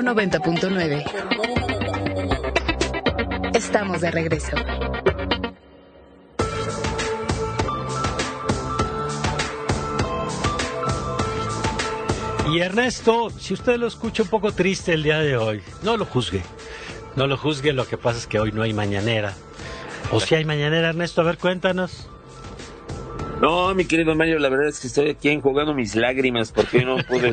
90.9. Estamos de regreso. Y Ernesto, si usted lo escucha un poco triste el día de hoy, no lo juzgue. No lo juzgue, lo que pasa es que hoy no hay mañanera. ¿O si hay mañanera, Ernesto? A ver, cuéntanos. No, mi querido Mario, la verdad es que estoy aquí enjugando mis lágrimas porque no pude.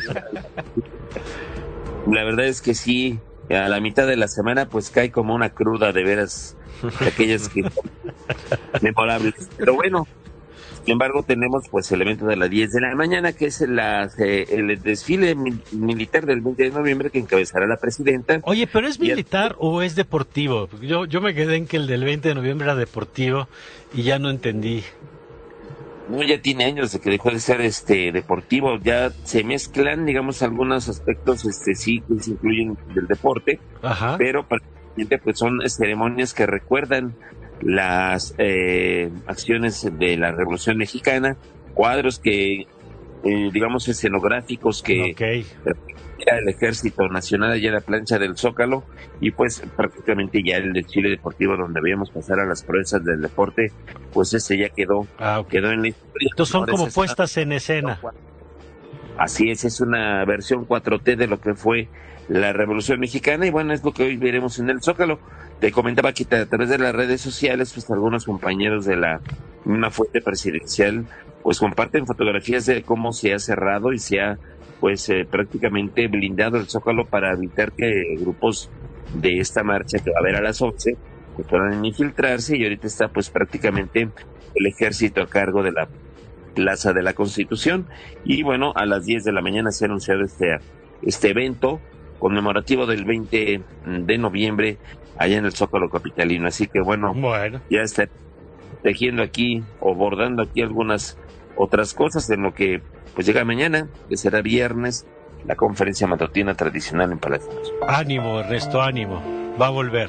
La verdad es que sí, a la mitad de la semana pues cae como una cruda de veras, de aquellas que memorables. Pero bueno, sin embargo tenemos pues el evento de las 10 de la mañana, que es el desfile militar del 20 de noviembre que encabezará la presidenta. Oye, ¿pero es militar o es deportivo? Yo me quedé en que el del 20 de noviembre era deportivo y ya no entendí. No, ya tiene años de que dejó de ser deportivo, ya se mezclan, digamos, algunos aspectos sí que se incluyen del deporte. Ajá. Pero prácticamente pues son ceremonias que recuerdan las acciones de la Revolución Mexicana, cuadros que digamos escenográficos que era el Ejército Nacional allá en la plancha del Zócalo, y pues prácticamente ya el desfile deportivo donde veíamos pasar a las proezas del deporte, pues ese ya quedó en la historia. Entonces son como puestas en escena. Así es una versión 4T de lo que fue la Revolución Mexicana, y bueno, es lo que hoy veremos en el Zócalo. Te comentaba que a través de las redes sociales, pues algunos compañeros de una fuente presidencial, pues comparten fotografías de cómo se ha cerrado y se ha pues prácticamente blindado el Zócalo para evitar que grupos de esta marcha que va a haber a las 11 pues puedan infiltrarse, y ahorita está pues prácticamente el ejército a cargo de la Plaza de la Constitución, y bueno, a las 10 de la mañana se ha anunciado este evento conmemorativo del 20 de noviembre allá en el Zócalo capitalino, así que bueno. Ya está tejiendo aquí o bordando aquí algunas otras cosas en lo que pues llega mañana, que será viernes, la conferencia matutina tradicional en Palacio Nacional. Ánimo, Ernesto, ánimo, va a volver.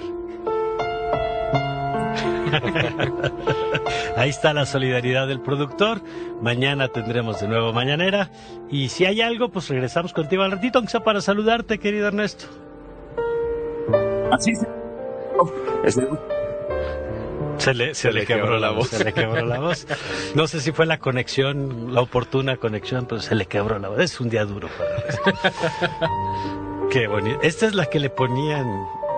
Ahí está la solidaridad del productor. Mañana tendremos de nuevo mañanera, y si hay algo, pues regresamos contigo al ratito, aunque sea para saludarte, querido Ernesto. Así es. Se le quebró la voz. Se le quebró la voz. No sé si fue la conexión, la oportuna conexión, pero se le quebró la voz. Es un día duro para Qué bonito. Esta es la que le ponían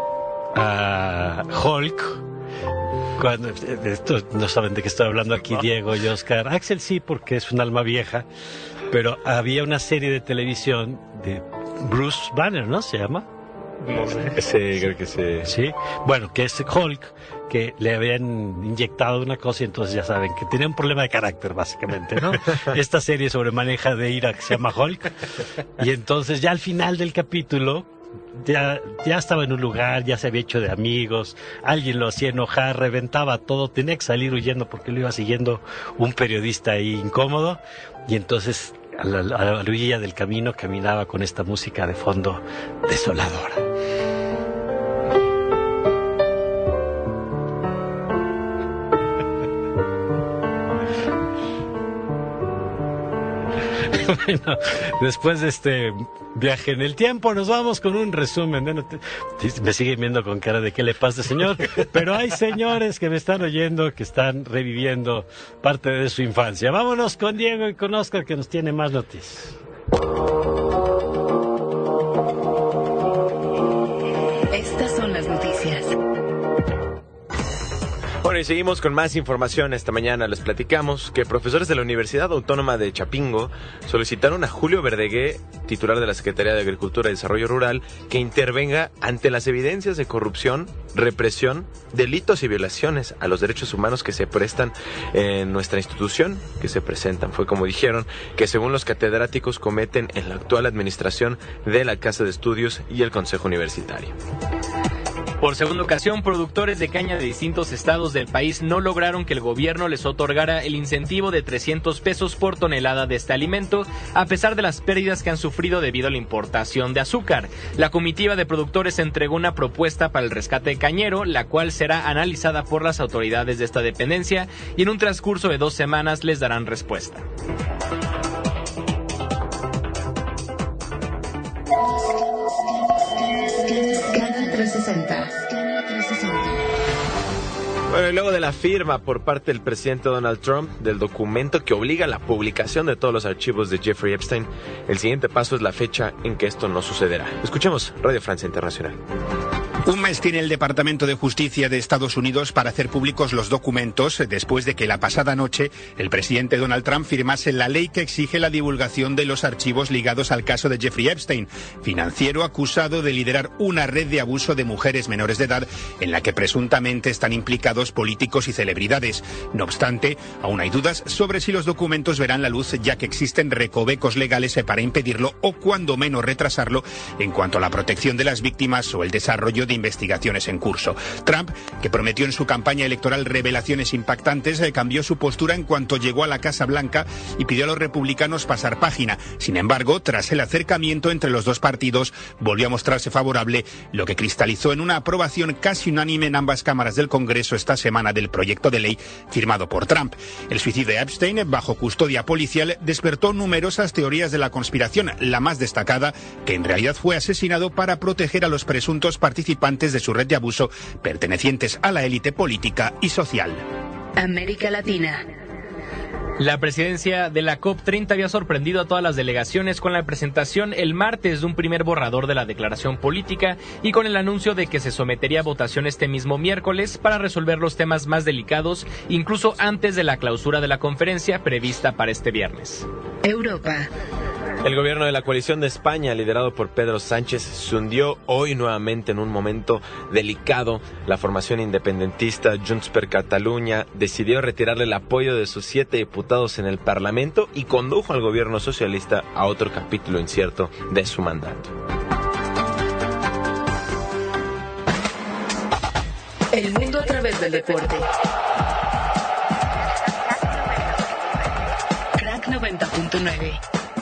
a Hulk. Cuando esto, no saben de qué estoy hablando aquí, Diego y Oscar. Axel sí, porque es un alma vieja. Pero había una serie de televisión de Bruce Banner, ¿no? ¿Se llama? No sé. Sí, creo que sí. Sí, bueno, que es Hulk, que le habían inyectado una cosa, y entonces ya saben que tenía un problema de carácter, básicamente, ¿no? Esta serie sobre maneja de ira que se llama Hulk, y entonces ya al final del capítulo ya estaba en un lugar, ya se había hecho de amigos, alguien lo hacía enojar, reventaba todo, tenía que salir huyendo porque lo iba siguiendo un periodista ahí incómodo, y entonces a la orilla del camino caminaba con esta música de fondo desoladora. Bueno, después de este viaje en el tiempo, nos vamos con un resumen. Me siguen viendo con cara de qué le pasa, señor, pero hay señores que me están oyendo que están reviviendo parte de su infancia. Vámonos con Diego y con Oscar, que nos tiene más noticias. Estas son las noticias. Bueno, y seguimos con más información. Esta mañana les platicamos que profesores de la Universidad Autónoma de Chapingo solicitaron a Julio Verdegué, titular de la Secretaría de Agricultura y Desarrollo Rural, que intervenga ante las evidencias de corrupción, represión, delitos y violaciones a los derechos humanos que se prestan en nuestra institución, que se presentan. Fue como dijeron, que según los catedráticos cometen en la actual administración de la Casa de Estudios y el Consejo Universitario. Por segunda ocasión, productores de caña de distintos estados del país no lograron que el gobierno les otorgara el incentivo de 300 pesos por tonelada de este alimento, a pesar de las pérdidas que han sufrido debido a la importación de azúcar. La comitiva de productores entregó una propuesta para el rescate cañero, la cual será analizada por las autoridades de esta dependencia, y en un transcurso de 2 semanas les darán respuesta. 360. Bueno, y luego de la firma por parte del presidente Donald Trump del documento que obliga a la publicación de todos los archivos de Jeffrey Epstein, el siguiente paso es la fecha en que esto no sucederá. Escuchemos Radio Francia Internacional. Un mes tiene el Departamento de Justicia de Estados Unidos para hacer públicos los documentos después de que la pasada noche el presidente Donald Trump firmase la ley que exige la divulgación de los archivos ligados al caso de Jeffrey Epstein, financiero acusado de liderar una red de abuso de mujeres menores de edad en la que presuntamente están implicados políticos y celebridades. No obstante, aún hay dudas sobre si los documentos verán la luz, ya que existen recovecos legales para impedirlo o cuando menos retrasarlo en cuanto a la protección de las víctimas o el desarrollo de investigaciones en curso. Trump, que prometió en su campaña electoral revelaciones impactantes, cambió su postura en cuanto llegó a la Casa Blanca y pidió a los republicanos pasar página. Sin embargo, tras el acercamiento entre los dos partidos, volvió a mostrarse favorable, lo que cristalizó en una aprobación casi unánime en ambas cámaras del Congreso esta semana del proyecto de ley firmado por Trump. El suicidio de Epstein, bajo custodia policial, despertó numerosas teorías de la conspiración, la más destacada, que en realidad fue asesinado para proteger a los presuntos participantes de su red de abuso pertenecientes a la élite política y social. América Latina. La presidencia de la COP30 había sorprendido a todas las delegaciones con la presentación el martes de un primer borrador de la declaración política y con el anuncio de que se sometería a votación este mismo miércoles para resolver los temas más delicados, incluso antes de la clausura de la conferencia prevista para este viernes. Europa. El gobierno de la coalición de España, liderado por Pedro Sánchez, se hundió hoy nuevamente en un momento delicado. La formación independentista Junts per Catalunya decidió retirarle el apoyo de sus 7 diputados en el Parlamento y condujo al gobierno socialista a otro capítulo incierto de su mandato. El mundo a través del deporte. Crack 90.9.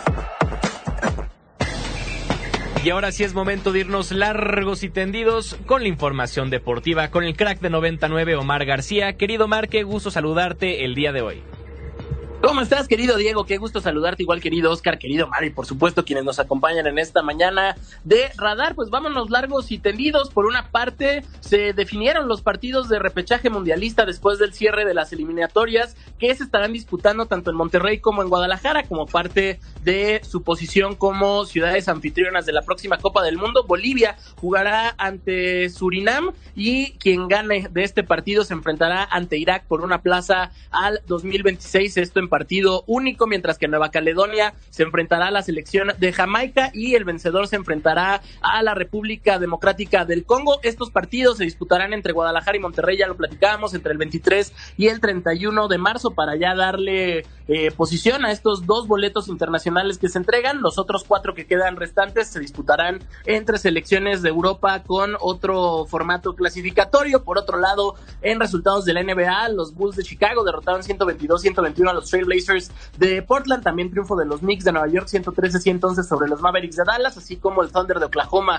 Y ahora sí es momento de irnos largos y tendidos con la información deportiva, con el crack de 99, Omar García. Querido Omar, qué gusto saludarte el día de hoy. ¿Cómo estás, querido Diego? Qué gusto saludarte, igual querido Oscar, querido Mario y por supuesto quienes nos acompañan en esta mañana de Radar. Pues vámonos largos y tendidos. Por una parte, se definieron los partidos de repechaje mundialista después del cierre de las eliminatorias que se estarán disputando tanto en Monterrey como en Guadalajara como parte de su posición como ciudades anfitrionas de la próxima Copa del Mundo. Bolivia jugará ante Surinam y quien gane de este partido se enfrentará ante Irak por una plaza al 2026, esto en partido único, mientras que Nueva Caledonia se enfrentará a la selección de Jamaica y el vencedor se enfrentará a la República Democrática del Congo. Estos partidos se disputarán entre Guadalajara y Monterrey, ya lo platicábamos, entre el 23 y el 31 de marzo para ya darle posición a estos 2 boletos internacionales que se entregan. Los otros 4 que quedan restantes se disputarán entre selecciones de Europa con otro formato clasificatorio. Por otro lado, en resultados de la NBA, los Bulls de Chicago derrotaron 122-121 a los Trail Blazers de Portland, también triunfo de los Knicks de Nueva York 113-111 sobre los Mavericks de Dallas, así como el Thunder de Oklahoma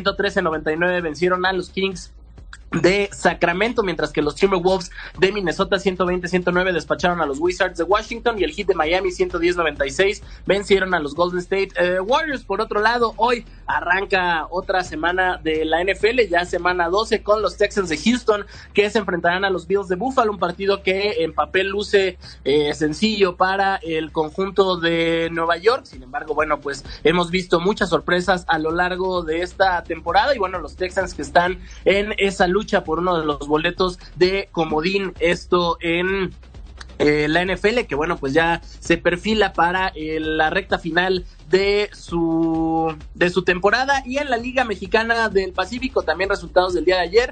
113-99 vencieron a los Kings de Sacramento, mientras que los Timberwolves de Minnesota 120-109 despacharon a los Wizards de Washington y el Heat de Miami 110-96 vencieron a los Golden State Warriors. Por otro lado, hoy arranca otra semana de la NFL, ya semana 12, con los Texans de Houston que se enfrentarán a los Bills de Buffalo, un partido que en papel luce sencillo para el conjunto de Nueva York. Sin embargo, bueno, pues hemos visto muchas sorpresas a lo largo de esta temporada y bueno, los Texans que están en esa lucha por uno de los boletos de comodín, esto en la NFL, que bueno, pues ya se perfila para la recta final de su temporada. Y en la Liga Mexicana del Pacífico, también resultados del día de ayer,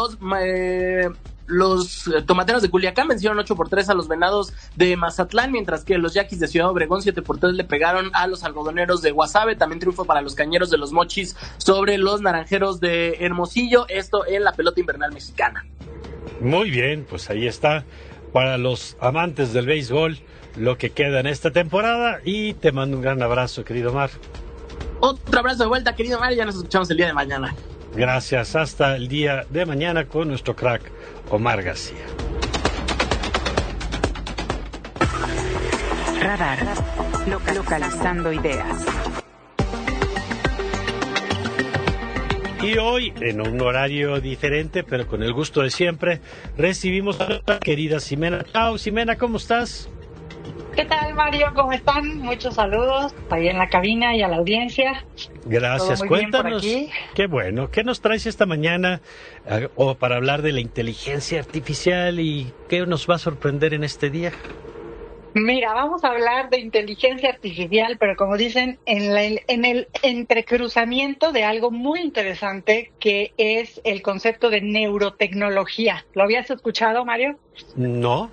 los Tomateros de Culiacán vencieron 8-3 a los Venados de Mazatlán, mientras que los Yaquis de Ciudad Obregón 7-3 le pegaron a los Algodoneros de Guasave. También triunfo para los Cañeros de los Mochis sobre los Naranjeros de Hermosillo, esto en la pelota invernal mexicana. Muy bien, pues ahí está, para los amantes del béisbol, lo que queda en esta temporada, y te mando un gran abrazo, querido Mar. Otro abrazo de vuelta, querido Mar, y ya nos escuchamos el día de mañana. Gracias, hasta el día de mañana con nuestro crack Omar García. Radar, localizando ideas. Y hoy, en un horario diferente, pero con el gusto de siempre, recibimos a nuestra querida Ximena. Chao, Ximena, ¿cómo estás? ¿Qué tal, Mario? ¿Cómo están? Muchos saludos ahí en la cabina y a la audiencia. Gracias, Todo muy bien por cuéntanos. aquí. Qué bueno. ¿Qué nos traes esta mañana o para hablar de la inteligencia artificial y qué nos va a sorprender en este día? Mira, vamos a hablar de inteligencia artificial, pero como dicen, en el entrecruzamiento de algo muy interesante que es el concepto de neurotecnología. ¿Lo habías escuchado, Mario? No.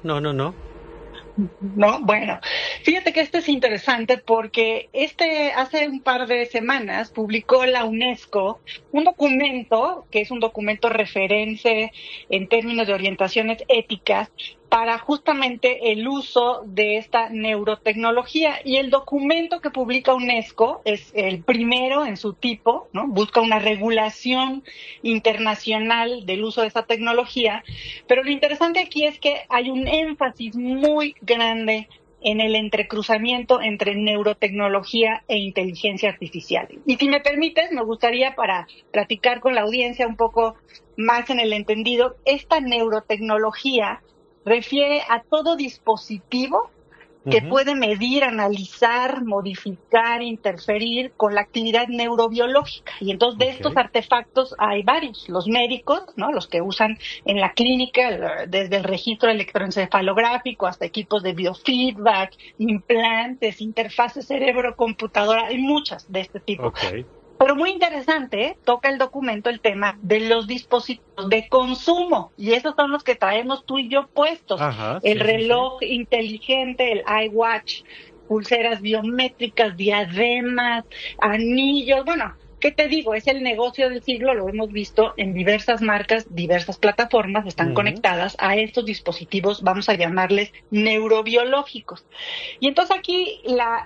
No, bueno, fíjate que es interesante porque hace un par de semanas publicó la UNESCO un documento que es un documento referente en términos de orientaciones éticas para justamente el uso de esta neurotecnología. Y el documento que publica UNESCO es el primero en su tipo, ¿no? Busca una regulación internacional del uso de esa tecnología, pero lo interesante aquí es que hay un énfasis muy grande en el entrecruzamiento entre neurotecnología e inteligencia artificial. Y si me permites, me gustaría, para platicar con la audiencia un poco más en el entendido, esta neurotecnología refiere a todo dispositivo que puede medir, analizar, modificar, interferir con la actividad neurobiológica. Y entonces de estos artefactos hay varios. Los médicos, ¿no? Los que usan en la clínica, desde el registro electroencefalográfico hasta equipos de biofeedback, implantes, interfaces cerebro-computadora, hay muchas de este tipo. Pero muy interesante, toca el documento el tema de los dispositivos de consumo, y esos son los que traemos tú y yo puestos. El reloj inteligente, el iWatch, pulseras biométricas, diademas, anillos, bueno, ¿qué te digo? Es el negocio del siglo, lo hemos visto en diversas marcas, diversas plataformas están conectadas a estos dispositivos, vamos a llamarles neurobiológicos. Y entonces aquí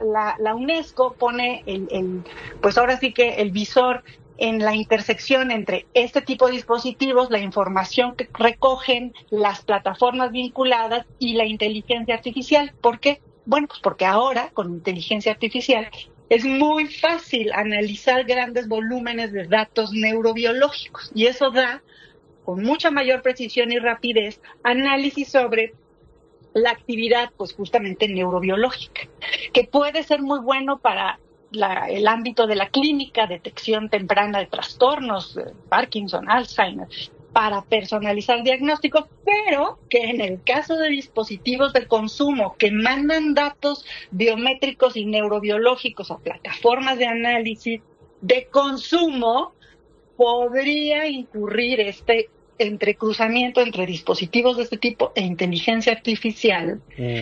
la UNESCO pone pues ahora sí que el visor en la intersección entre este tipo de dispositivos, la información que recogen las plataformas vinculadas y la inteligencia artificial. ¿Por qué? Bueno, pues porque ahora con inteligencia artificial es muy fácil analizar grandes volúmenes de datos neurobiológicos y eso da, con mucha mayor precisión y rapidez, análisis sobre la actividad, pues justamente neurobiológica, que puede ser muy bueno para el ámbito de la clínica, detección temprana de trastornos, Parkinson, Alzheimer, para personalizar diagnósticos, pero que en el caso de dispositivos de consumo que mandan datos biométricos y neurobiológicos a plataformas de análisis de consumo, podría incurrir este entrecruzamiento entre dispositivos de este tipo e inteligencia artificial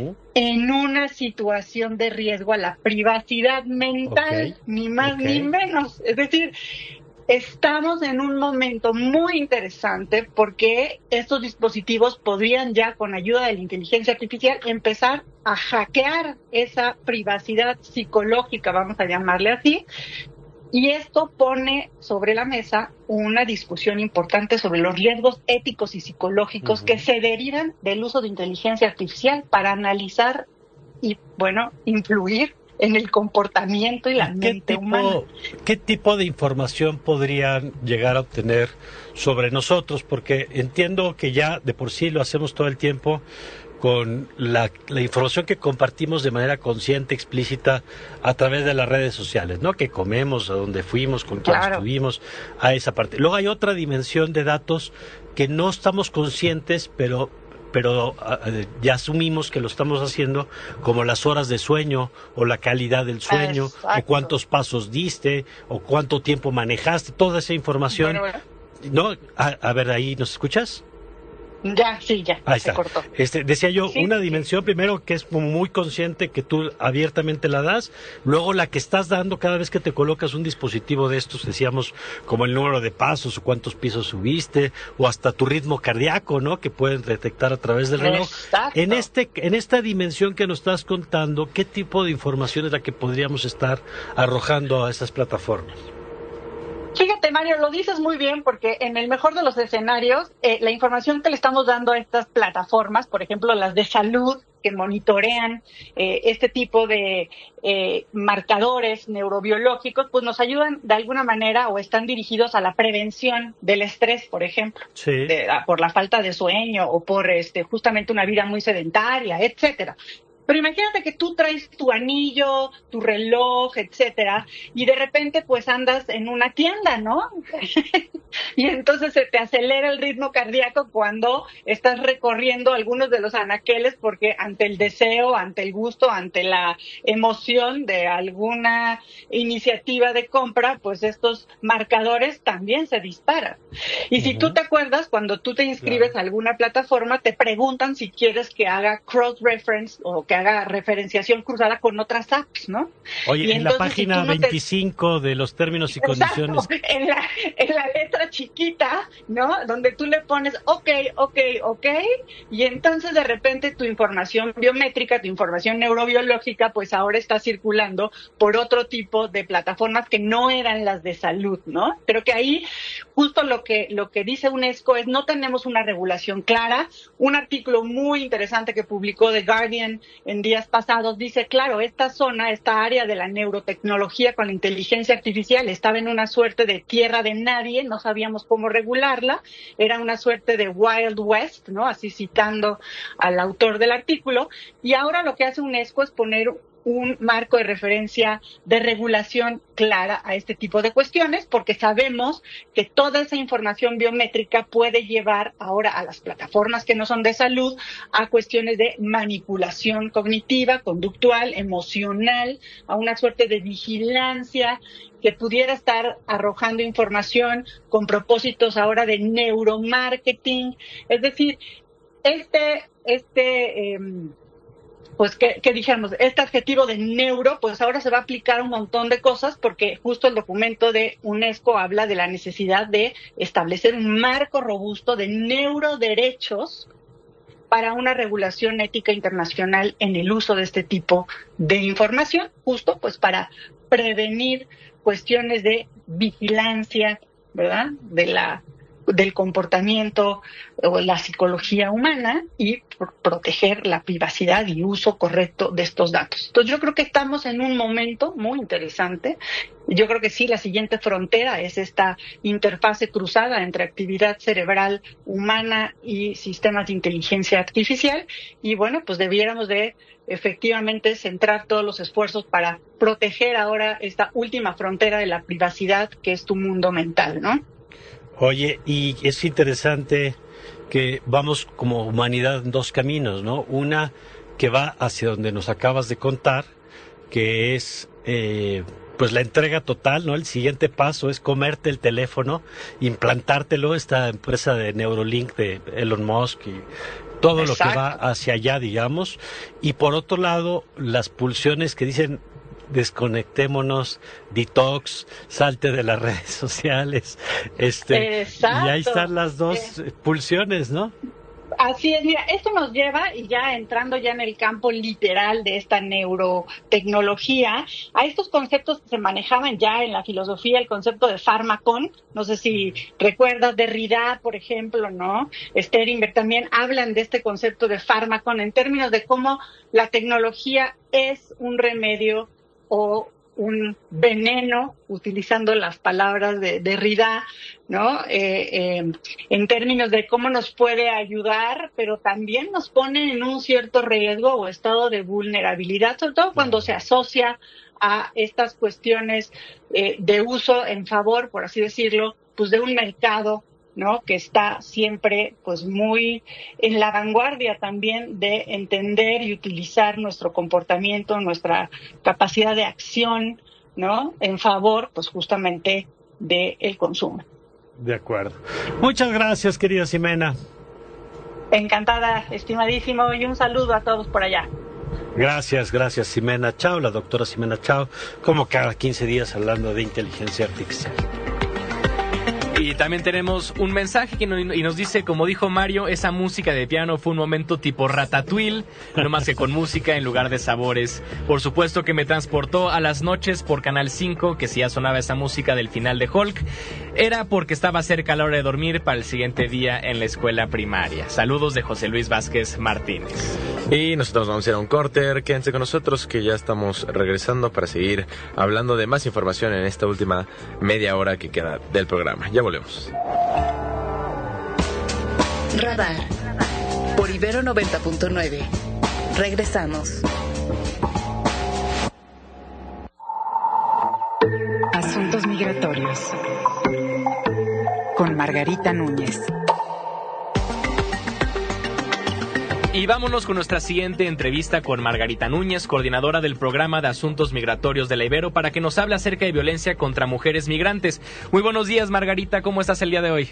en una situación de riesgo a la privacidad mental, ni más ni menos. Es decir, estamos en un momento muy interesante porque estos dispositivos podrían ya, con ayuda de la inteligencia artificial, empezar a hackear esa privacidad psicológica, vamos a llamarle así, y esto pone sobre la mesa una discusión importante sobre los riesgos éticos y psicológicos que se derivan del uso de inteligencia artificial para analizar y, bueno, influir en el comportamiento y la mente humana. ¿Qué tipo de información podrían llegar a obtener sobre nosotros? Porque entiendo que ya de por sí lo hacemos todo el tiempo con la información que compartimos de manera consciente, explícita, a través de las redes sociales, ¿no? Que comemos, a dónde fuimos, con quién estuvimos, a esa parte. Luego hay otra dimensión de datos que no estamos conscientes, pero ya asumimos que lo estamos haciendo, como las horas de sueño o la calidad del sueño, o cuántos pasos diste o cuánto tiempo manejaste, toda esa información. ¿No? A ver, ahí, ¿nos escuchas? Ya, Ahí se está. cortó. Decía yo, una dimensión primero que es como muy consciente, que tú abiertamente la das, luego la que estás dando cada vez que te colocas un dispositivo de estos, decíamos, como el número de pasos o cuántos pisos subiste, o hasta tu ritmo cardíaco, ¿no? Que pueden detectar a través del reloj. En esta dimensión que nos estás contando, ¿qué tipo de información es la que podríamos estar arrojando a esas plataformas? Fíjate, Mario, lo dices muy bien porque en el mejor de los escenarios, la información que le estamos dando a estas plataformas, por ejemplo, las de salud, que monitorean este tipo de marcadores neurobiológicos, pues nos ayudan de alguna manera o están dirigidos a la prevención del estrés, por ejemplo, Sí. por la falta de sueño o por justamente una vida muy sedentaria, etcétera. Pero imagínate que tú traes tu anillo, tu reloj, etcétera, y de repente pues andas en una tienda, ¿no? Y entonces se te acelera el ritmo cardíaco cuando estás recorriendo algunos de los anaqueles porque ante el deseo, ante el gusto, ante la emoción de alguna iniciativa de compra, pues estos marcadores también se disparan. Y si tú te acuerdas, cuando tú te inscribes a alguna plataforma, te preguntan si quieres que haga cross-reference o que haga referenciación cruzada con otras apps, ¿no? Oye, Y en la entonces, página si tú no te- 25 de los términos y condiciones. Exacto, en la letra chiquita, ¿no? Donde tú le pones ok, y entonces de repente tu información biométrica, tu información neurobiológica, pues ahora está circulando por otro tipo de plataformas que no eran las de salud, ¿no? Creo que ahí justo lo que dice UNESCO es no tenemos una regulación clara. Un artículo muy interesante que publicó The Guardian en días pasados dice, claro, esta área de la neurotecnología con la inteligencia artificial estaba en una suerte de tierra de nadie, no sabíamos cómo regularla, era una suerte de Wild West, ¿no? Así citando al autor del artículo, y ahora lo que hace UNESCO es poner un marco de referencia de regulación clara a este tipo de cuestiones, porque sabemos que toda esa información biométrica puede llevar ahora a las plataformas que no son de salud a cuestiones de manipulación cognitiva, conductual, emocional, a una suerte de vigilancia que pudiera estar arrojando información con propósitos ahora de neuromarketing. Es decir, pues que dijéramos, este adjetivo de neuro, pues ahora se va a aplicar a un montón de cosas porque justo el documento de UNESCO habla de la necesidad de establecer un marco robusto de neuroderechos para una regulación ética internacional en el uso de este tipo de información, justo pues para prevenir cuestiones de vigilancia, ¿verdad? Del comportamiento o la psicología humana y proteger la privacidad y uso correcto de estos datos. Entonces yo creo que estamos en un momento muy interesante. Yo creo que sí, la siguiente frontera es esta interfase cruzada entre actividad cerebral humana y sistemas de inteligencia artificial. Y bueno, pues debiéramos de efectivamente centrar todos los esfuerzos para proteger ahora esta última frontera de la privacidad que es tu mundo mental, ¿no? Oye, y es interesante que vamos como humanidad en dos caminos, ¿no? Una que va hacia donde nos acabas de contar, que es pues la entrega total, ¿no? El siguiente paso es comerte el teléfono, implantártelo, esta empresa de Neuralink de Elon Musk y todo lo que va hacia allá, digamos. Y por otro lado, las pulsiones que dicen desconectémonos, detox, salte de las redes sociales, y ahí están las dos pulsiones, ¿no? Así es, mira, esto nos lleva, y ya entrando ya en el campo literal de esta neurotecnología, a estos conceptos que se manejaban ya en la filosofía, el concepto de fármacon. No sé si recuerdas Derrida, por ejemplo, ¿no? Sterinberg también hablan de este concepto de fármacon en términos de cómo la tecnología es un remedio o un veneno, utilizando las palabras de Derrida, ¿no? En términos de cómo nos puede ayudar, pero también nos pone en un cierto riesgo o estado de vulnerabilidad, sobre todo cuando se asocia a estas cuestiones de uso en favor, por así decirlo, pues de un mercado, ¿no? Que está siempre pues muy en la vanguardia también de entender y utilizar nuestro comportamiento, nuestra capacidad de acción, ¿no? En favor pues justamente del consumo. De acuerdo. Muchas gracias, querida Ximena. Encantada, estimadísimo, y un saludo a todos por allá. Gracias, Ximena Chao, la doctora Ximena Chao, como cada 15 días hablando de inteligencia artificial. Y también tenemos un mensaje y nos dice, como dijo Mario, esa música de piano fue un momento tipo Ratatouille, no más que con música en lugar de sabores. Por supuesto que me transportó a las noches por Canal 5, que si ya sonaba esa música del final de Hulk, era porque estaba cerca a la hora de dormir para el siguiente día en la escuela primaria. Saludos de José Luis Vázquez Martínez. Y nosotros vamos a ir a un corte. Quédense con nosotros que ya estamos regresando para seguir hablando de más información en esta última media hora que queda del programa. Ya volvemos. Radar por Ibero 90.9. Regresamos. Asuntos migratorios con Margarita Núñez. Y vámonos con nuestra siguiente entrevista con Margarita Núñez, coordinadora del programa de Asuntos Migratorios de la Ibero, para que nos hable acerca de violencia contra mujeres migrantes. Muy buenos días, Margarita, ¿cómo estás el día de hoy?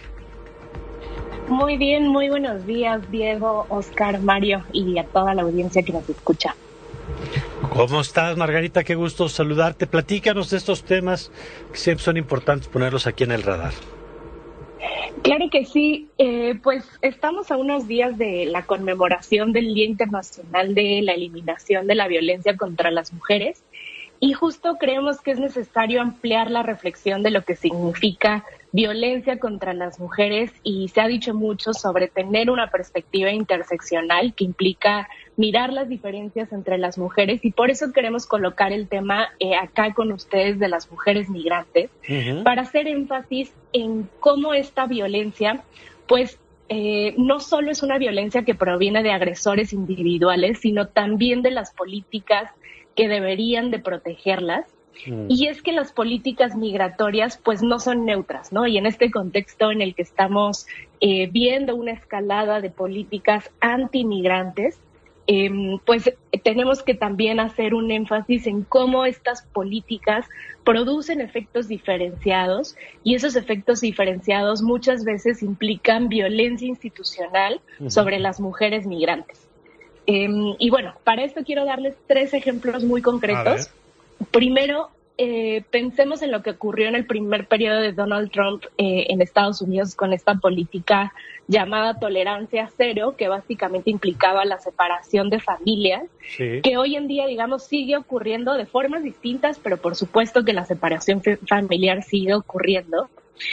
Muy bien, muy buenos días, Diego, Oscar, Mario y a toda la audiencia que nos escucha. ¿Cómo estás, Margarita? Qué gusto saludarte. Platícanos de estos temas que siempre son importantes ponerlos aquí en el radar. Claro que sí, pues estamos a unos días de la conmemoración del Día Internacional de la Eliminación de la Violencia contra las Mujeres y justo creemos que es necesario ampliar la reflexión de lo que significa violencia contra las mujeres y se ha dicho mucho sobre tener una perspectiva interseccional que implica mirar las diferencias entre las mujeres y por eso queremos colocar el tema acá con ustedes de las mujeres migrantes para hacer énfasis en cómo esta violencia pues no solo es una violencia que proviene de agresores individuales, sino también de las políticas que deberían de protegerlas. Y es que las políticas migratorias pues no son neutras, ¿no? Y en este contexto en el que estamos viendo una escalada de políticas antimigrantes, pues tenemos que también hacer un énfasis en cómo estas políticas producen efectos diferenciados y esos efectos diferenciados muchas veces implican violencia institucional sobre las mujeres migrantes. Y bueno, para esto quiero darles 3 ejemplos muy concretos. Primero, pensemos en lo que ocurrió en el primer periodo de Donald Trump en Estados Unidos con esta política llamada tolerancia cero, que básicamente implicaba la separación de familias, que hoy en día, digamos, sigue ocurriendo de formas distintas, pero por supuesto que la separación familiar sigue ocurriendo.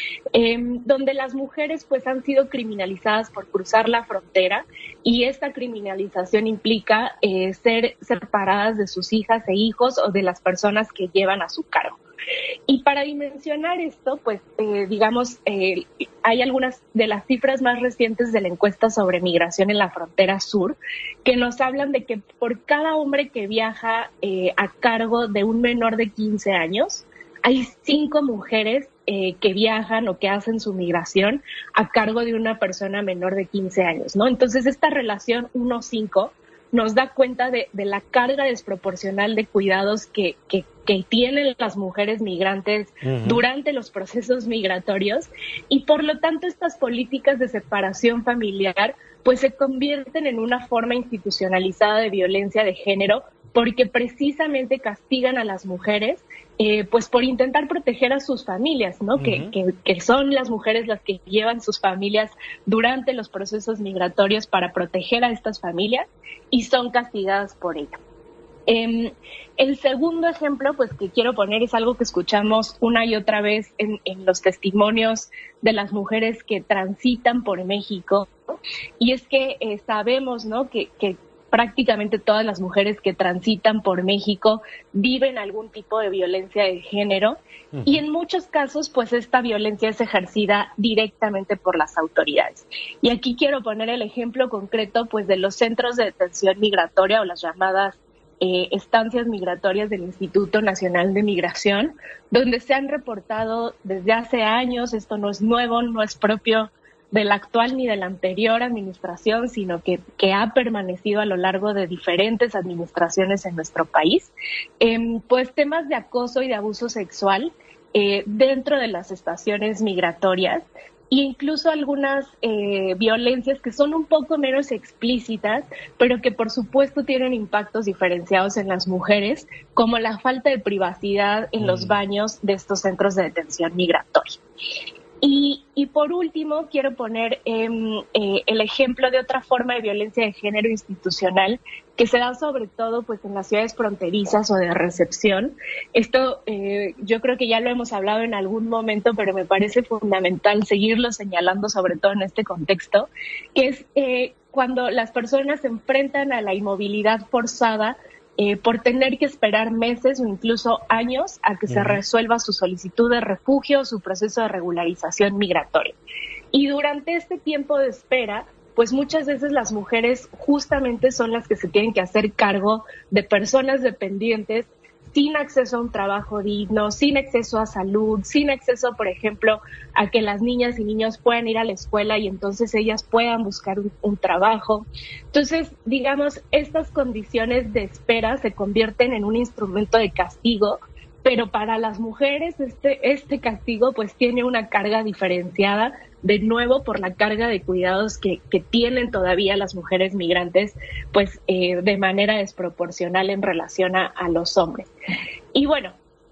Donde las mujeres pues han sido criminalizadas por cruzar la frontera y esta criminalización implica ser separadas de sus hijas e hijos o de las personas que llevan a su cargo. Y para dimensionar esto, pues digamos, hay algunas de las cifras más recientes de la encuesta sobre migración en la frontera sur que nos hablan de que por cada hombre que viaja a cargo de un menor de 15 años, hay 5 mujeres que viajan o que hacen su migración a cargo de una persona menor de 15 años, ¿no? Entonces, esta relación 1-5 nos da cuenta de la carga desproporcional de cuidados que tienen las mujeres migrantes durante los procesos migratorios y, por lo tanto, estas políticas de separación familiar pues se convierten en una forma institucionalizada de violencia de género porque precisamente castigan a las mujeres pues por intentar proteger a sus familias, ¿no? Que son las mujeres las que llevan sus familias durante los procesos migratorios para proteger a estas familias y son castigadas por ello. El segundo ejemplo pues que quiero poner es algo que escuchamos una y otra vez en los testimonios de las mujeres que transitan por México, y es que sabemos, ¿no? que prácticamente todas las mujeres que transitan por México viven algún tipo de violencia de género y en muchos casos pues esta violencia es ejercida directamente por las autoridades. Y aquí quiero poner el ejemplo concreto pues de los centros de detención migratoria o las llamadas estancias migratorias del Instituto Nacional de Migración, donde se han reportado desde hace años, esto no es nuevo, no es propio de la actual ni de la anterior administración, sino que ha permanecido a lo largo de diferentes administraciones en nuestro país, pues temas de acoso y de abuso sexual dentro de las estaciones migratorias e incluso algunas violencias que son un poco menos explícitas, pero que por supuesto tienen impactos diferenciados en las mujeres, como la falta de privacidad en los baños de estos centros de detención migratoria. Y por último, quiero poner el ejemplo de otra forma de violencia de género institucional que se da sobre todo pues en las ciudades fronterizas o de recepción. Esto yo creo que ya lo hemos hablado en algún momento, pero me parece fundamental seguirlo señalando, sobre todo en este contexto, que es cuando las personas se enfrentan a la inmovilidad forzada por tener que esperar meses o incluso años a que se resuelva su solicitud de refugio, su proceso de regularización migratoria. Y durante este tiempo de espera, pues muchas veces las mujeres justamente son las que se tienen que hacer cargo de personas dependientes sin acceso a un trabajo digno, sin acceso a salud, sin acceso, por ejemplo, a que las niñas y niños puedan ir a la escuela y entonces ellas puedan buscar un trabajo. Entonces, digamos, estas condiciones de espera se convierten en un instrumento de castigo, pero para las mujeres este castigo pues tiene una carga diferenciada, de nuevo por la carga de cuidados que tienen todavía las mujeres migrantes, pues de manera desproporcional en relación a los hombres. Y bueno,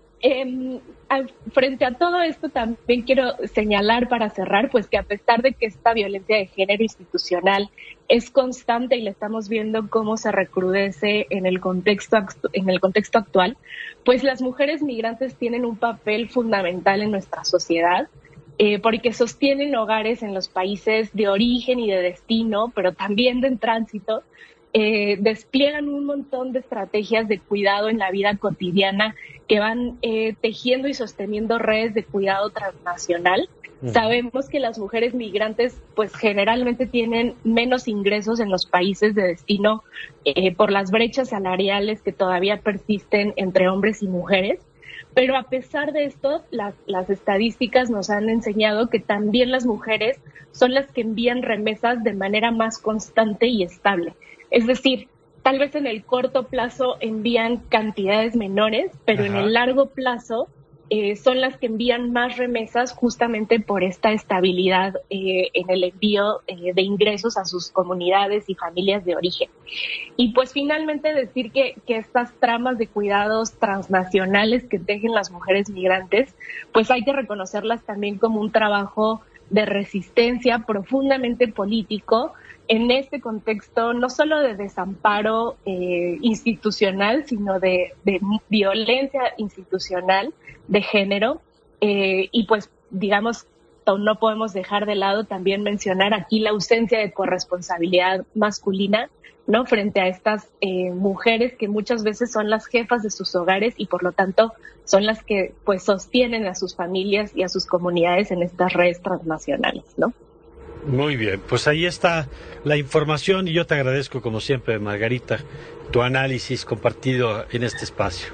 frente a todo esto también quiero señalar para cerrar, pues que a pesar de que esta violencia de género institucional es constante y la estamos viendo cómo se recrudece en el contexto actual, pues las mujeres migrantes tienen un papel fundamental en nuestra sociedad, porque sostienen hogares en los países de origen y de destino, pero también de tránsito, despliegan un montón de estrategias de cuidado en la vida cotidiana que van tejiendo y sosteniendo redes de cuidado transnacional. Sabemos que las mujeres migrantes pues generalmente tienen menos ingresos en los países de destino por las brechas salariales que todavía persisten entre hombres y mujeres. Pero a pesar de esto, las estadísticas nos han enseñado que también las mujeres son las que envían remesas de manera más constante y estable. Es decir, tal vez en el corto plazo envían cantidades menores, pero en el largo plazo son las que envían más remesas justamente por esta estabilidad en el envío de ingresos a sus comunidades y familias de origen. Y pues finalmente decir que estas tramas de cuidados transnacionales que tejen las mujeres migrantes, pues hay que reconocerlas también como un trabajo de resistencia profundamente político en este contexto no solo de desamparo institucional, sino de violencia institucional de género, y pues digamos no podemos dejar de lado también mencionar aquí la ausencia de corresponsabilidad masculina, ¿no? Frente a estas mujeres que muchas veces son las jefas de sus hogares y por lo tanto son las que pues sostienen a sus familias y a sus comunidades en estas redes transnacionales, ¿no? Muy bien, pues ahí está la información y yo te agradezco como siempre, Margarita, tu análisis compartido en este espacio.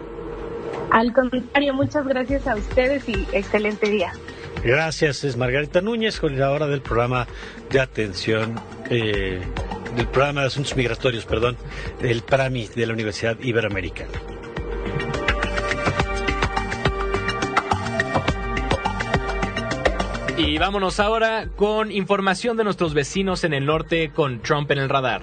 Al contrario, muchas gracias a ustedes y excelente día. Gracias, es Margarita Núñez, coordinadora del programa de atención, del programa de asuntos migratorios, del PRAMI de la Universidad Iberoamericana. Y vámonos ahora con información de nuestros vecinos en el norte con Trump en el radar.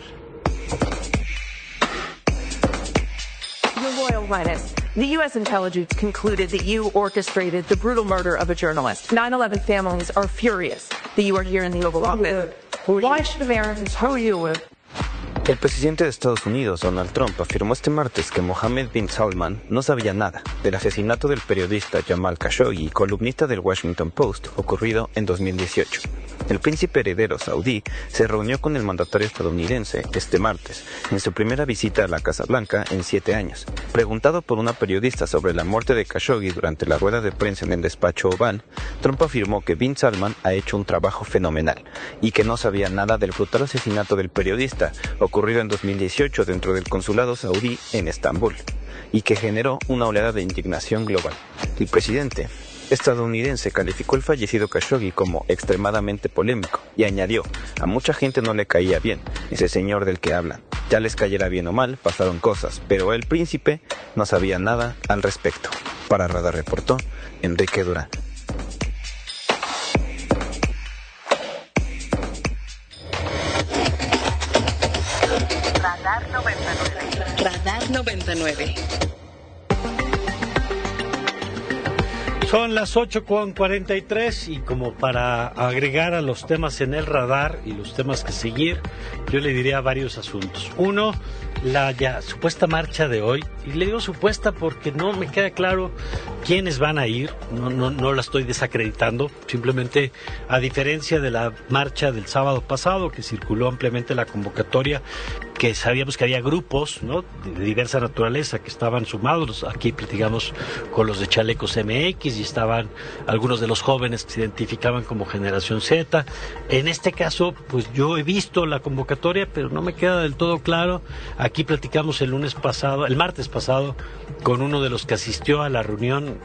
Your Royal Highness, the U.S. intelligence concluded that you orchestrated the brutal murder of a journalist. 9/11 families are furious that you are here in the Oval Office. Why should Americans who you with? El presidente de Estados Unidos, Donald Trump, afirmó este martes que Mohammed bin Salman no sabía nada del asesinato del periodista Jamal Khashoggi, columnista del Washington Post, ocurrido en 2018. El príncipe heredero saudí se reunió con el mandatario estadounidense este martes, en su primera visita a la Casa Blanca en 7 años. Preguntado por una periodista sobre la muerte de Khashoggi durante la rueda de prensa en el despacho Oval, Trump afirmó que bin Salman ha hecho un trabajo fenomenal y que no sabía nada del brutal asesinato del periodista, ocurrido en 2018 dentro del consulado saudí en Estambul, y que generó una oleada de indignación global. El presidente estadounidense calificó el fallecido Khashoggi como extremadamente polémico y añadió: a mucha gente no le caía bien ese señor del que hablan. Ya les cayera bien o mal, pasaron cosas, pero el príncipe no sabía nada al respecto. Para Radar reportó Enrique Durán. Radar 99. Radar 99. Son las 8:43 y como para agregar a los temas en el radar y los temas que seguir, yo le diría varios asuntos. Uno, la ya supuesta marcha de hoy, y le digo supuesta porque no me queda claro quiénes van a ir, no la estoy desacreditando, simplemente a diferencia de la marcha del sábado pasado, que circuló ampliamente la convocatoria, que sabíamos que había grupos, ¿no?, de diversa naturaleza que estaban sumados. Aquí platicamos con los de Chalecos MX y estaban algunos de los jóvenes que se identificaban como Generación Z. En este caso, pues yo he visto la convocatoria, pero no me queda del todo claro. Aquí platicamos el martes pasado, con uno de los que asistió a la reunión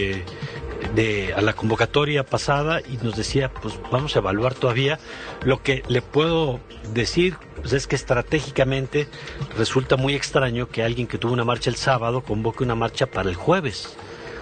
a la convocatoria pasada, y nos decía, pues vamos a evaluar todavía. Lo que le puedo decir, pues, es que estratégicamente resulta muy extraño que alguien que tuvo una marcha el sábado convoque una marcha para el jueves.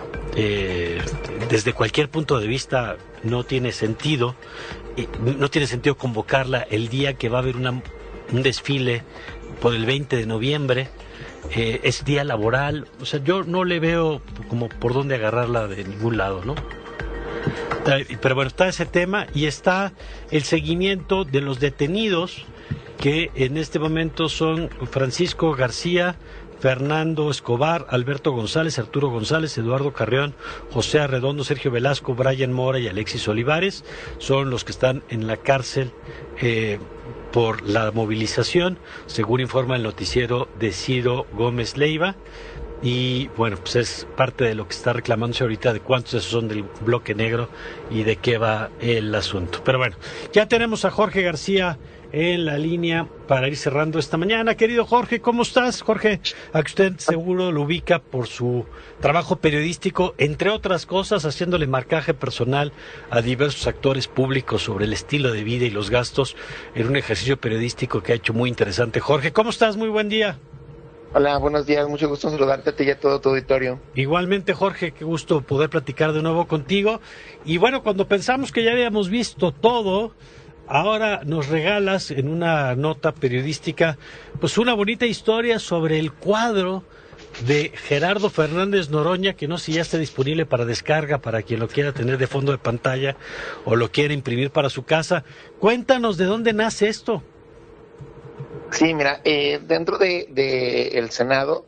Desde cualquier punto de vista no tiene sentido convocarla el día que va a haber un desfile por el 20 de noviembre. Es día laboral, o sea, yo no le veo como por dónde agarrarla de ningún lado, ¿no? Pero bueno, está ese tema, y está el seguimiento de los detenidos, que en este momento son Francisco García, Fernando Escobar, Alberto González, Arturo González, Eduardo Carrión, José Arredondo, Sergio Velasco, Brian Mora y Alexis Olivares. Son los que están en la cárcel por la movilización, según informa el noticiero de Ciro Gómez Leiva. Y bueno, pues es parte de lo que está reclamándose ahorita, de cuántos esos son del bloque negro y de qué va el asunto. Pero bueno, ya tenemos a Jorge García en la línea para ir cerrando esta mañana. Querido Jorge, ¿cómo estás? Jorge, a que usted seguro lo ubica por su trabajo periodístico, entre otras cosas, haciéndole marcaje personal a diversos actores públicos sobre el estilo de vida y los gastos, en un ejercicio periodístico que ha hecho muy interesante. Jorge, ¿cómo estás? Muy buen día. Hola, buenos días, mucho gusto saludarte a ti y a todo tu auditorio. Igualmente, Jorge, qué gusto poder platicar de nuevo contigo. Y bueno, cuando pensamos que ya habíamos visto todo, ahora nos regalas en una nota periodística pues una bonita historia sobre el cuadro de Gerardo Fernández Noroña, que no sé si ya está disponible para descarga para quien lo quiera tener de fondo de pantalla o lo quiera imprimir para su casa. Cuéntanos de dónde nace esto. Sí, mira, dentro de el Senado,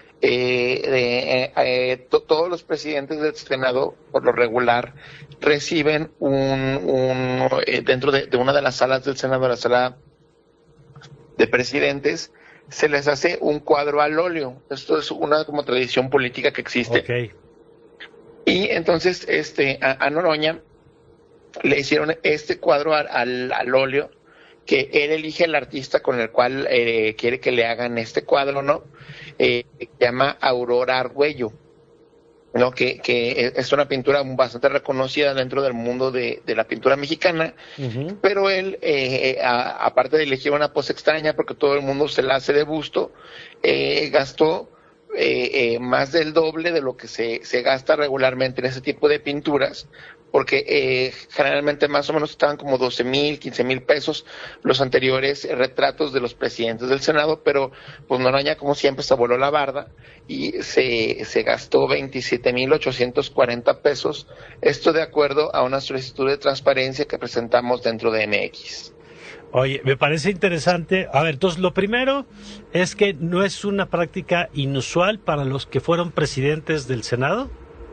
todos los presidentes del Senado, por lo regular, reciben dentro de una de las salas del Senado, la sala de presidentes, se les hace un cuadro al óleo. Esto es una como tradición política que existe. Okay. Y entonces a Noroña le hicieron este cuadro al óleo, que él elige el artista con el cual quiere que le hagan este cuadro, ¿no? Llama Aurora Argüello, ¿no? Que es una pintura bastante reconocida dentro del mundo de la pintura mexicana. Uh-huh. Pero él, aparte de elegir una pose extraña, porque todo el mundo se la hace de busto, gastó más del doble de lo que se gasta regularmente en ese tipo de pinturas, porque generalmente más o menos estaban como 12,000, 15,000 pesos los anteriores retratos de los presidentes del Senado, pero pues Noroña, como siempre, se voló la barda y se gastó 27,840 pesos, esto de acuerdo a una solicitud de transparencia que presentamos dentro de MX. Oye, me parece interesante. A ver, entonces lo primero es que no es una práctica inusual para los que fueron presidentes del Senado.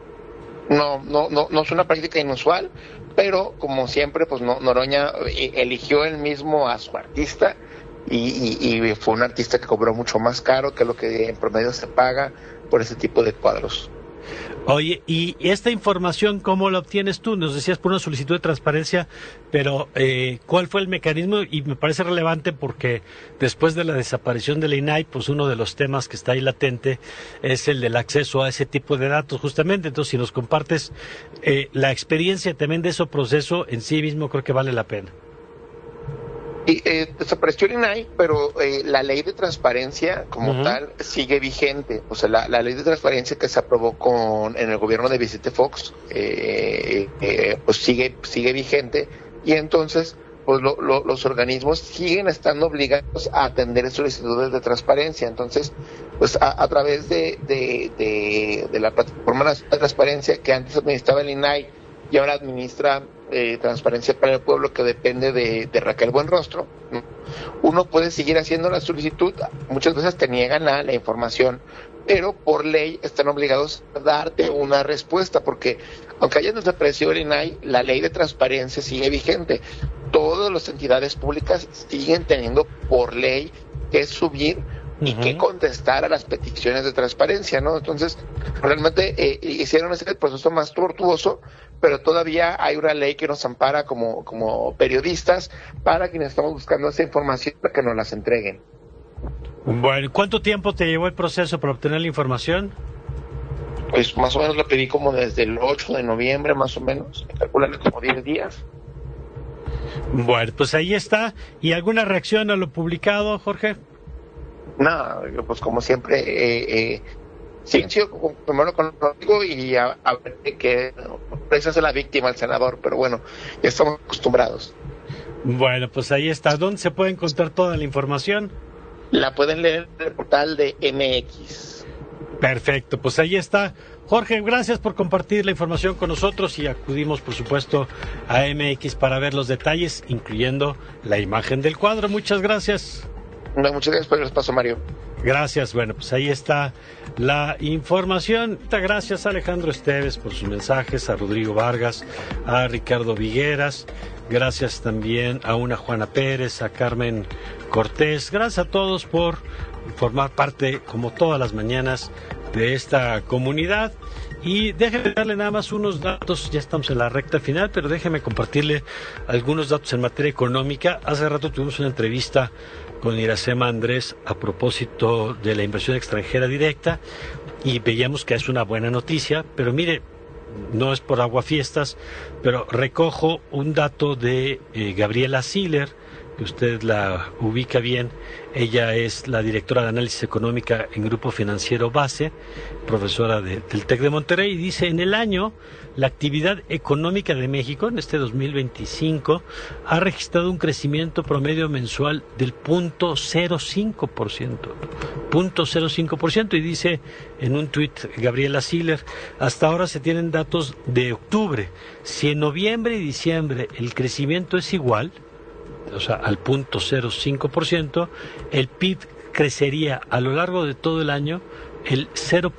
No es una práctica inusual, pero como siempre, pues Noroña eligió él mismo a su artista y fue un artista que cobró mucho más caro que lo que en promedio se paga por ese tipo de cuadros. Oye, ¿y esta información cómo la obtienes tú? Nos decías por una solicitud de transparencia, pero ¿cuál fue el mecanismo? Y me parece relevante porque después de la desaparición de la INAI, pues uno de los temas que está ahí latente es el del acceso a ese tipo de datos, justamente. Entonces, si nos compartes la experiencia también de ese proceso en sí mismo, creo que vale la pena. Y desapareció el INAI, pero la ley de transparencia como tal sigue vigente. O sea, la ley de transparencia que se aprobó en el gobierno de Vicente Fox, pues sigue vigente. Y entonces, pues los organismos siguen estando obligados a atender solicitudes de transparencia. Entonces, pues a través de la plataforma nacional de transparencia que antes administraba el INAI y ahora administra Transparencia para el Pueblo, que depende de Raquel Buenrostro, ¿no? uno puede seguir haciendo la solicitud, muchas veces te niegan la información, pero por ley están obligados a darte una respuesta, porque aunque haya desaparecido el INAI, la ley de transparencia sigue vigente. Todas las entidades públicas siguen teniendo por ley que subir y que contestar a las peticiones de transparencia, ¿no? Entonces, realmente hicieron ese proceso más tortuoso, pero todavía hay una ley que nos ampara como periodistas para quienes estamos buscando esa información para que nos las entreguen. Bueno, ¿cuánto tiempo te llevó el proceso para obtener la información? Pues más o menos la pedí como desde el 8 de noviembre, más o menos, calcularle como 10 días. Bueno, pues ahí está. ¿Y alguna reacción a lo publicado, Jorge? No, pues como siempre, sí han sido primero conmigo y a ver que se hace la víctima el senador, pero bueno, ya estamos acostumbrados. Bueno, pues ahí está. ¿Dónde se puede encontrar toda la información? La pueden leer en el portal de MX. Perfecto, pues ahí está. Jorge, gracias por compartir la información con nosotros y acudimos, por supuesto, a MX para ver los detalles, incluyendo la imagen del cuadro. Muchas gracias. No, muchas gracias por el espacio, Mario. Gracias, bueno, pues ahí está la información. Gracias a Alejandro Esteves por sus mensajes, a Rodrigo Vargas, a Ricardo Vigueras, gracias también a una Juana Pérez, a Carmen Cortés, gracias a todos por formar parte, como todas las mañanas, de esta comunidad. Y déjeme darle nada más unos datos, ya estamos en la recta final, pero déjeme compartirle algunos datos en materia económica. Hace rato tuvimos una entrevista con Iracema Andrés a propósito de la inversión extranjera directa y veíamos que es una buena noticia, pero mire, no es por aguafiestas, pero recojo un dato de Gabriela Siller, que usted la ubica bien. Ella es la directora de análisis económica en Grupo Financiero Base, profesora del TEC de Monterrey, y dice: en el año, la actividad económica de México, en este 2025, ha registrado un crecimiento promedio mensual del 0.05%, y dice en un tuit Gabriela Siller: hasta ahora se tienen datos de octubre. Si en noviembre y diciembre el crecimiento es igual, o sea, al 0.05%, el PIB crecería a lo largo de todo el año el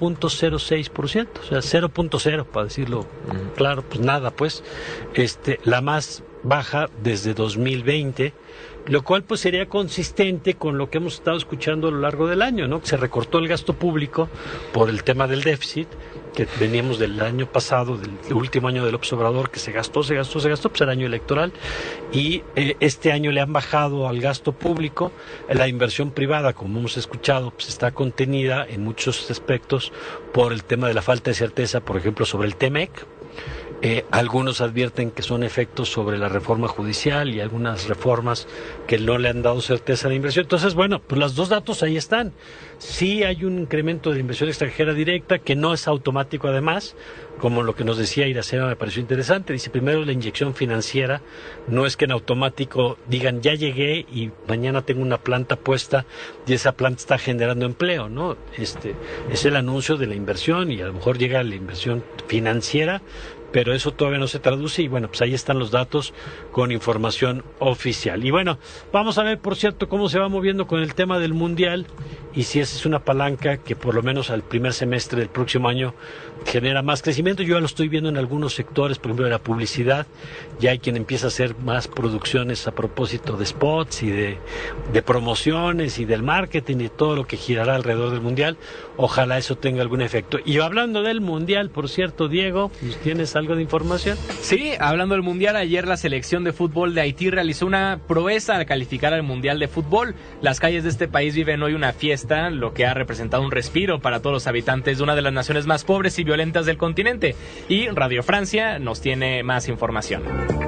0.06%, o sea, 0.0, para decirlo claro, pues nada, pues, la más baja desde 2020, lo cual pues sería consistente con lo que hemos estado escuchando a lo largo del año, ¿no? Que se recortó el gasto público por el tema del déficit, que veníamos del año pasado, del último año del López Obrador, que se gastó, pues el año electoral, y este año le han bajado al gasto público. La inversión privada, como hemos escuchado, pues está contenida en muchos aspectos por el tema de la falta de certeza, por ejemplo, sobre el TEMEC. Algunos advierten que son efectos sobre la reforma judicial y algunas reformas que no le han dado certeza a la inversión. Entonces, bueno, pues los dos datos ahí están. Sí hay un incremento de la inversión extranjera directa que no es automático, además, como lo que nos decía Iracema, me pareció interesante. Dice: primero, la inyección financiera, no es que en automático digan ya llegué y mañana tengo una planta puesta y esa planta está generando empleo, ¿no? Es el anuncio de la inversión y a lo mejor llega la inversión financiera, pero eso todavía no se traduce. Y bueno, pues ahí están los datos con información oficial. Y bueno, vamos a ver, por cierto, cómo se va moviendo con el tema del Mundial y si esa es una palanca que por lo menos al primer semestre del próximo año genera más crecimiento. Yo ya lo estoy viendo en algunos sectores, por ejemplo de la publicidad, ya hay quien empieza a hacer más producciones a propósito de spots y de promociones y del marketing y todo lo que girará alrededor del Mundial. Ojalá eso tenga algún efecto. Y hablando del Mundial, por cierto, Diego, ¿tienes algo de información? Sí, hablando del Mundial, ayer la selección de fútbol de Haití realizó una proeza al calificar al Mundial de Fútbol. Las calles de este país viven hoy una fiesta, lo que ha representado un respiro para todos los habitantes de una de las naciones más pobres y violentas del continente. Y Radio Francia nos tiene más información.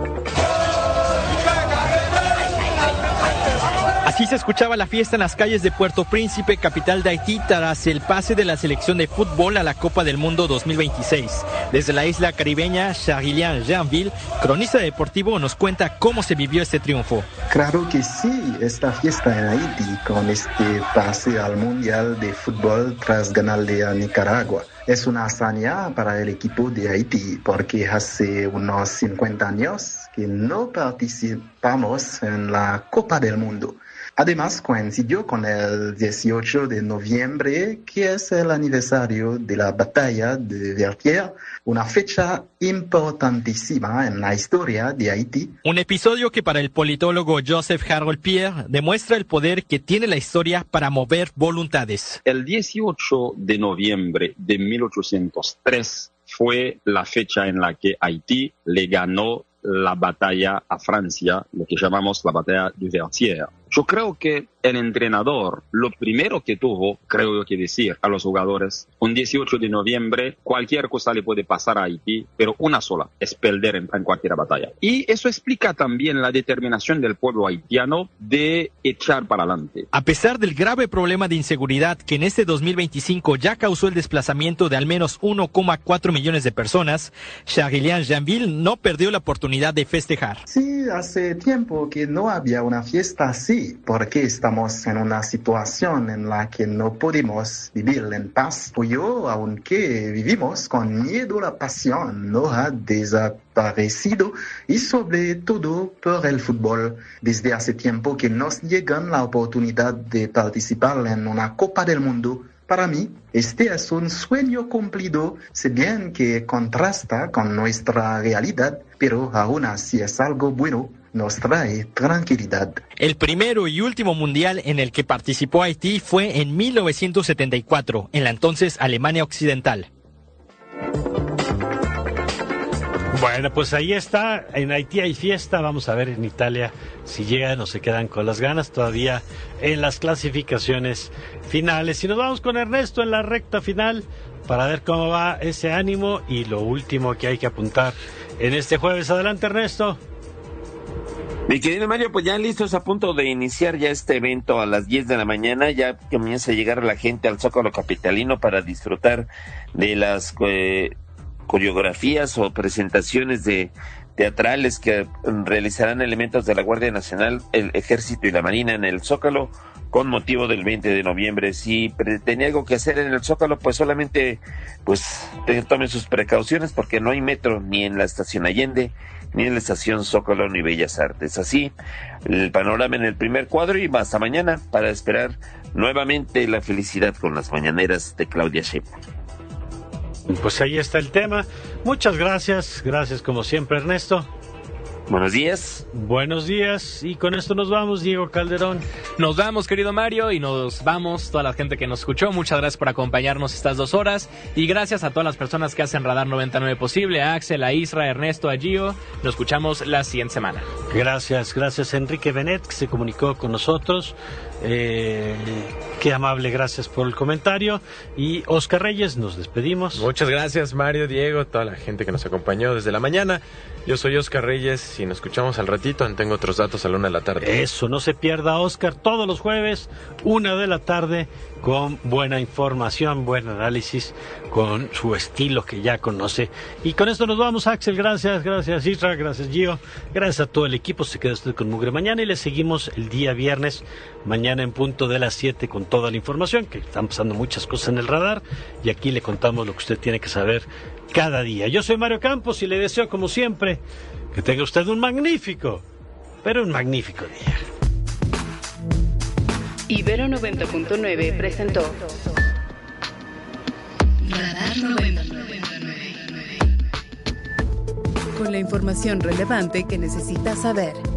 Así se escuchaba la fiesta en las calles de Puerto Príncipe, capital de Haití, tras el pase de la selección de fútbol a la Copa del Mundo 2026. Desde la isla caribeña, Charilian Jeanville, cronista deportivo, nos cuenta cómo se vivió este triunfo. Claro que sí, esta fiesta en Haití con este pase al Mundial de Fútbol tras ganarle a Nicaragua. Es una hazaña para el equipo de Haití porque hace unos 50 años que no participamos en la Copa del Mundo. Además, coincidió con el 18 de noviembre, que es el aniversario de la batalla de Vertières, una fecha importantísima en la historia de Haití. Un episodio que para el politólogo Joseph Harold Pierre demuestra el poder que tiene la historia para mover voluntades. El 18 de noviembre de 1803 fue la fecha en la que Haití le ganó la batalla a Francia, lo que llamamos la batalla de Vertières. Yo creo que el entrenador, lo primero que tuvo, creo yo que decir a los jugadores, un 18 de noviembre, cualquier cosa le puede pasar a Haití, pero una sola, es perder en cualquier batalla. Y eso explica también la determinación del pueblo haitiano de echar para adelante. A pesar del grave problema de inseguridad que en este 2025 ya causó el desplazamiento de al menos 1,4 millones de personas, Charles Janville no perdió la oportunidad de festejar. Sí, hace tiempo que no había una fiesta así, porque estamos en una situación en la que no podemos vivir en paz. Yo, aunque vivimos con miedo, la pasión no ha desaparecido, y sobre todo por el fútbol. Desde hace tiempo que nos llega la oportunidad de participar en una Copa del Mundo. Para mí, este es un sueño cumplido, si bien que contrasta con nuestra realidad, pero aún así es algo bueno. Nos trae tranquilidad. El primero y último mundial en el que participó Haití fue en 1974, en la entonces Alemania Occidental. Bueno, pues ahí está, en Haití hay fiesta, vamos a ver en Italia si llegan o se quedan con las ganas todavía en las clasificaciones finales. Y nos vamos con Ernesto en la recta final para ver cómo va ese ánimo y lo último que hay que apuntar en este jueves. Adelante, Ernesto. Mi querido Mario, pues ya listos a punto de iniciar ya este evento a las 10 de la mañana, ya comienza a llegar la gente al Zócalo capitalino para disfrutar de las coreografías o presentaciones teatrales que realizarán elementos de la Guardia Nacional, el Ejército y la Marina en el Zócalo con motivo del 20 de noviembre. Si tenía algo que hacer en el Zócalo, pues solamente tomen sus precauciones porque no hay metro ni en la estación Allende, ni en la estación Zócalo ni Bellas Artes. Así, el panorama en el primer cuadro y hasta mañana para esperar nuevamente la felicidad con las mañaneras de Claudia Sheinbaum. Pues ahí está el tema. Muchas gracias. Gracias como siempre, Ernesto. Buenos días. Buenos días. Y con esto nos vamos, Diego Calderón. Nos vamos, querido Mario, y nos vamos toda la gente que nos escuchó. Muchas gracias por acompañarnos estas 2 horas. Y gracias a todas las personas que hacen Radar 99 posible. A Axel, a Isra, a Ernesto, a Gio. Nos escuchamos la siguiente semana. Gracias a Enrique Benet, que se comunicó con nosotros. Qué amable, gracias por el comentario. Y Oscar Reyes, nos despedimos. Muchas gracias, Mario, Diego, toda la gente que nos acompañó desde la mañana. Yo soy Oscar Reyes y nos escuchamos al ratito. Tengo otros datos a la 1 de la tarde. Eso, no se pierda, Oscar, todos los jueves, 1 de la tarde, con buena información, buen análisis, con su estilo que ya conoce. Y con esto nos vamos, Axel. Gracias Isra, gracias Gio, gracias a todo el equipo. Se queda usted con Mugre mañana y le seguimos el día viernes, mañana en punto de las 7 con toda la información, que están pasando muchas cosas en el radar y aquí le contamos lo que usted tiene que saber cada día. Yo soy Mario Campos y le deseo, como siempre, que tenga usted un magnífico día. Ibero 90.9 presentó Radar 99. Con la información relevante que necesitas saber.